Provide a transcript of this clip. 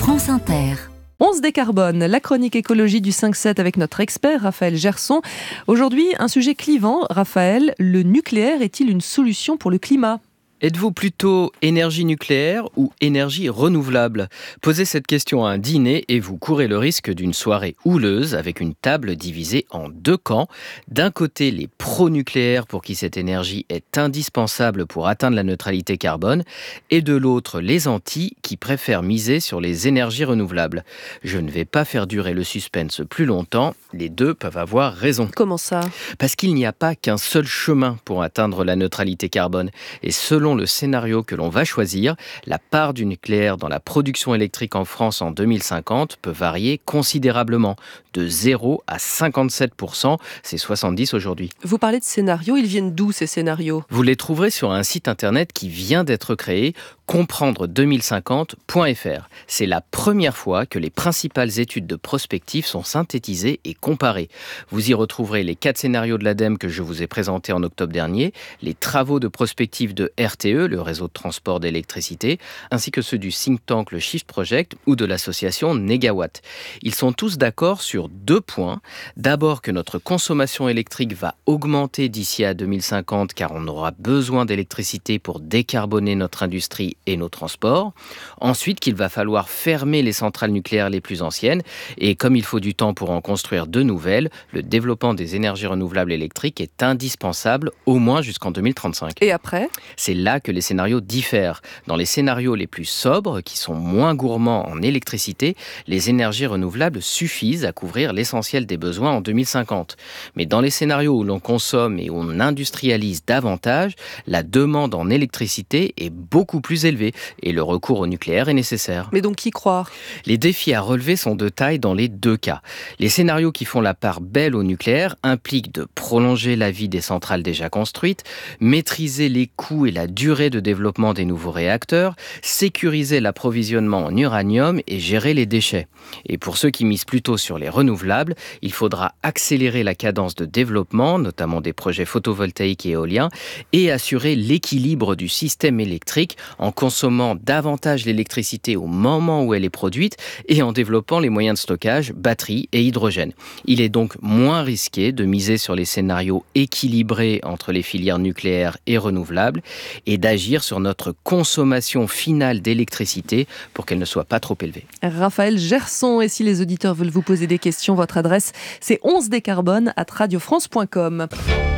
France Inter. On se décarbone, la chronique écologie du 5-7 avec notre expert Raphaël Gerson. Aujourd'hui, un sujet clivant. Raphaël, le nucléaire est-il une solution pour le climat ? Êtes-vous plutôt énergie nucléaire ou énergie renouvelable ? Posez cette question à un dîner et vous courez le risque d'une soirée houleuse avec une table divisée en deux camps. D'un côté, les pro-nucléaires pour qui cette énergie est indispensable pour atteindre la neutralité carbone et de l'autre, les anti qui préfèrent miser sur les énergies renouvelables. Je ne vais pas faire durer le suspense plus longtemps, les deux peuvent avoir raison. Comment ça ? Parce qu'il n'y a pas qu'un seul chemin pour atteindre la neutralité carbone. Et selon le scénario que l'on va choisir, la part du nucléaire dans la production électrique en France en 2050 peut varier considérablement, de 0 à 57%, c'est 70 aujourd'hui. Vous parlez de scénarios, ils viennent d'où ces scénarios ? Vous les trouverez sur un site internet qui vient d'être créé, comprendre2050.fr. C'est la première fois que les principales études de prospective sont synthétisées et comparées. Vous y retrouverez les 4 scénarios de l'ADEME que je vous ai présentés en octobre dernier, les travaux de prospective de RTE, le réseau de transport d'électricité, ainsi que ceux du think tank le Shift Project ou de l'association Negawatt. Ils sont tous d'accord sur 2 points. D'abord que notre consommation électrique va augmenter d'ici à 2050 car on aura besoin d'électricité pour décarboner notre industrie et nos transports. Ensuite qu'il va falloir fermer les centrales nucléaires les plus anciennes et comme il faut du temps pour en construire de nouvelles, le développement des énergies renouvelables électriques est indispensable au moins jusqu'en 2035. Et après ? C'est là que les scénarios diffèrent. Dans les scénarios les plus sobres, qui sont moins gourmands en électricité, les énergies renouvelables suffisent à couvrir l'essentiel des besoins en 2050. Mais dans les scénarios où l'on consomme et où on industrialise davantage, la demande en électricité est beaucoup plus élevée et le recours au nucléaire est nécessaire. Mais donc qui croire ? Les défis à relever sont de taille dans les deux cas. Les scénarios qui font la part belle au nucléaire impliquent de prolonger la vie des centrales déjà construites, maîtriser les coûts et la durée de développement des nouveaux réacteurs, sécuriser l'approvisionnement en uranium et gérer les déchets. Et pour ceux qui misent plutôt sur les renouvelables, il faudra accélérer la cadence de développement, notamment des projets photovoltaïques et éoliens, et assurer l'équilibre du système électrique en consommant davantage l'électricité au moment où elle est produite et en développant les moyens de stockage, batteries et hydrogène. Il est donc moins risqué de miser sur les scénarios équilibrés entre les filières nucléaires et renouvelables et d'agir sur notre consommation finale d'électricité pour qu'elle ne soit pas trop élevée. Raphaël Gerson, et si les auditeurs veulent vous poser des questions, votre adresse c'est 11décarbone@radiofrance.com.